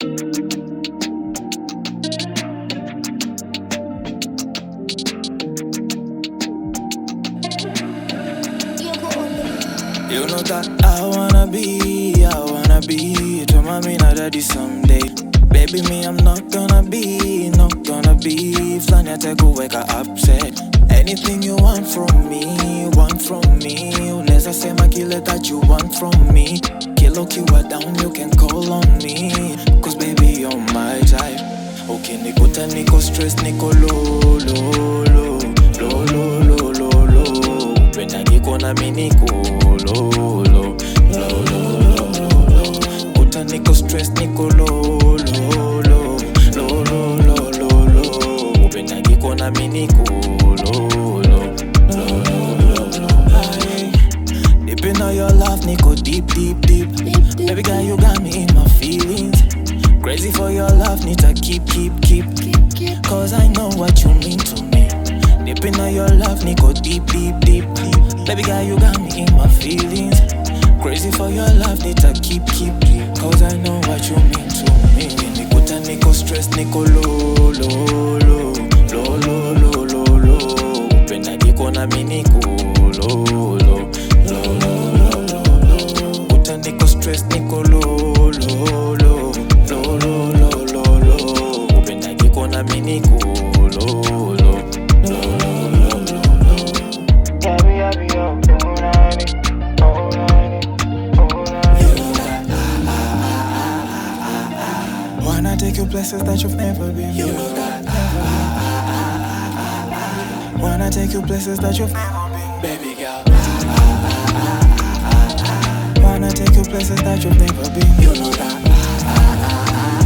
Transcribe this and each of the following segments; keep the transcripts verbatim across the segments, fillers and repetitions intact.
You know that I wanna be, I wanna be to mommy and daddy someday. Baby, me, I'm not gonna be, not gonna be Flanya teko weka upset. Anything you want from me, want from me. Unaweza sema kile that you want from me. Kilo kiwa down, you can call on me. Cause baby, you're my type. Okay, nikuta niko stress, niko low, low, low, low, low, low, low, low. Upenda niko na mi niko low, low, low, low, low, low. Kuta niko stress, niko low, low, low, low, low, low, low, low. Upenda niko na mi niko low, low, low, low, low, low. Deep in all your love, niko deep, deep, deep. Baby girl, you got me in my feelings. Crazy for your love, need to keep, keep, keep, keep. Cause I know what you mean to me. Deep in all your love, niko deep, deep, deep, deep. Baby girl, you got me in my feelings. Crazy for your love, need to keep, keep, keep. Cause I know what you mean to me. Nikuta niko stress, niko low, low, low, low, low, low, low, low. Upenda niko na mi niko low, low, low, low, low, low. Kuta niko stress, niko low, low, low, low, low, low, low, low. Upenda niko na mi niko low, low, low, low, low, low. Yabi, yabi, yo, oh, nani, oh, nani, oh, nani. You know that, ah, ah, ah, ah, ah, ah. Wanna take you places that you've never been. You know that, ah, ah, ah, ah, ah, ah. Wanna take you places that you've never been. Baby girl, ah, ah, ah, ah, ah, ah, ah. Wanna take you places that you've never been. You know that, ah, ah, ah, ah, ah, ah.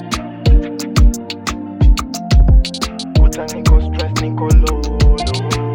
Kuta niko stress, niko low, low.